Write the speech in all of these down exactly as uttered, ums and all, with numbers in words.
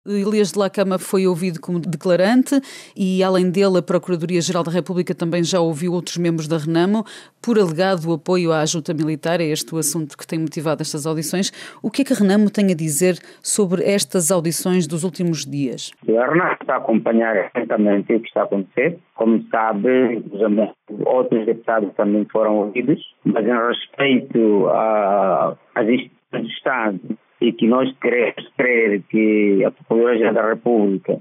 Elias de Lacama foi ouvido como declarante e, além dele, a Procuradoria-Geral da República também já ouviu outros membros da Renamo por alegado apoio à junta militar. É este o assunto que tem motivado estas audições. O que é que a Renamo tem a dizer sobre estas audições dos últimos dias? A Renamo está a acompanhar atentamente o que está a acontecer. Como sabe, outros deputados também foram ouvidos, mas em respeito às instituições do Estado, e que nós queremos crer que a Procuradoria da República,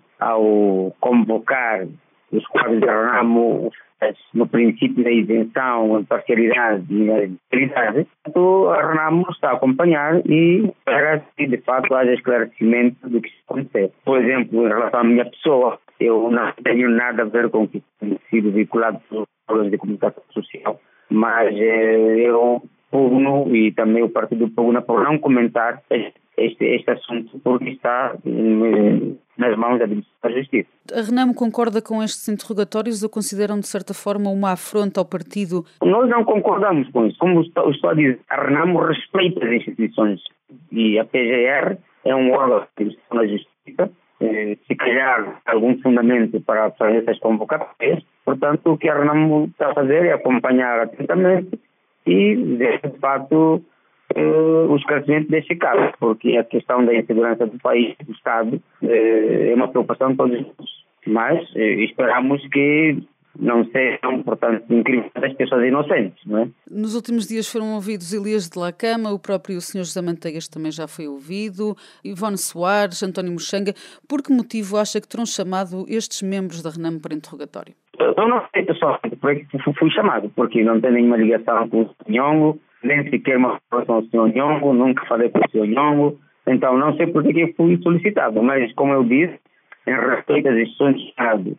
ao convocar os quadros da Renamo, no princípio da isenção, imparcialidade e da integridade, a Renamo está a acompanhar e espera que, de fato, haja esclarecimento do que está acontecendo. Por exemplo, em relação à minha pessoa, eu não tenho nada a ver com o que tem sido vinculado pelos órgãos de comunicação social, mas eh, eu pugno e também o partido pugna por não comentar este, este assunto porque está em, nas mãos da Administração da Justiça. A Renamo concorda com estes interrogatórios ou consideram de certa forma uma afronta ao partido? Nós não concordamos com isso. Como estou, estou a dizer, a Renamo respeita as instituições e a P G R é um órgão da Administração da Justiça. Se calhar algum fundamento para fazer essas convocatórias. Portanto, o que a Renamo está a fazer é acompanhar atentamente e, de fato, uh, o esclarecimento deste caso, porque a questão da insegurança do país, do Estado, uh, é uma preocupação de todos nós. Mas uh, esperamos que não sejam, portanto, incriminadas pessoas inocentes, não é? Nos últimos dias foram ouvidos Elias de Lacama, o próprio senhor José Manteigas também já foi ouvido, Ivone Soares, António Moxanga. Por que motivo acha que terão chamado estes membros da Renamo para interrogatório? Eu não sei pessoalmente porque fui chamado, porque não tenho nenhuma ligação com o senhor Nhongo, nem sequer uma relação com o senhor Nhongo, nunca falei com o senhor Nhongo, então não sei por que fui solicitado, mas como eu disse, em respeito às instituições do Estado,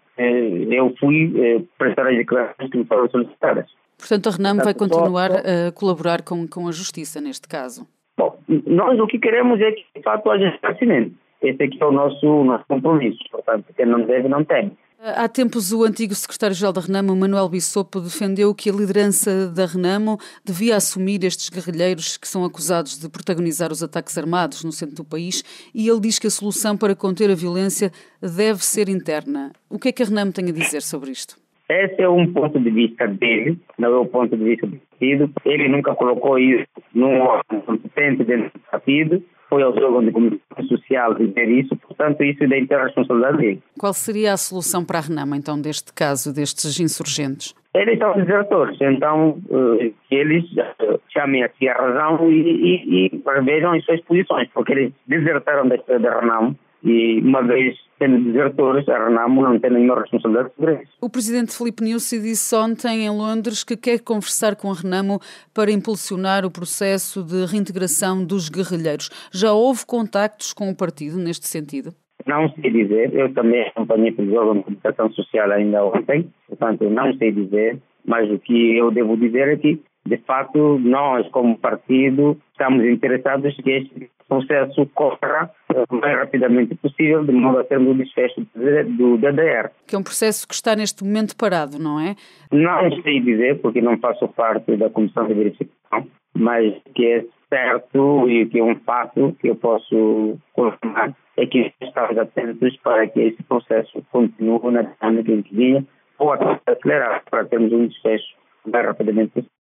eu fui prestar as declarações que me foram solicitadas. Portanto, a Renamo vai continuar a colaborar com, com a Justiça neste caso? Bom, nós o que queremos é que, de fato, haja esclarecimento. Esse aqui é o nosso, nosso compromisso, portanto, quem não deve, não tem. Há tempos, o antigo secretário-geral da Renamo, Manuel Bissopo, defendeu que a liderança da Renamo devia assumir estes guerrilheiros que são acusados de protagonizar os ataques armados no centro do país, e ele diz que a solução para conter a violência deve ser interna. O que é que a Renamo tem a dizer sobre isto? Esse é um ponto de vista dele, não é o ponto de vista do partido. Ele nunca colocou isso num órgão competente dentro do partido. Foi aos órgãos de comunicação social dizer isso, portanto, isso é da inteira responsabilidade dele. Qual seria a solução para a Renamo, então, deste caso, destes insurgentes? Eles são desertores, então uh, que eles uh, chamem aqui a razão e, e, e revejam as suas posições, porque eles desertaram da história da Renamo e, uma vez sendo desertores, a Renamo não tem nenhuma responsabilidade sobre isso. O presidente Filipe Nyusi disse ontem em Londres que quer conversar com a Renamo para impulsionar o processo de reintegração dos guerrilheiros. Já houve contactos com o partido neste sentido? Não sei dizer, eu também acompanhei pelo órgão de comunicação social ainda ontem, portanto não sei dizer, mas o que eu devo dizer é que, de fato, nós como partido estamos interessados que este processo corra o mais rapidamente possível, de modo a termos o desfecho do D D R. Que é um processo que está neste momento parado, não é? Não sei dizer, porque não faço parte da comissão de verificação, mas que é certo e que é um fato que eu posso confirmar é que estamos atentos para que esse processo continue na dinâmica em que vinha ou até acelerar para termos um desfecho mais rapidamente possível.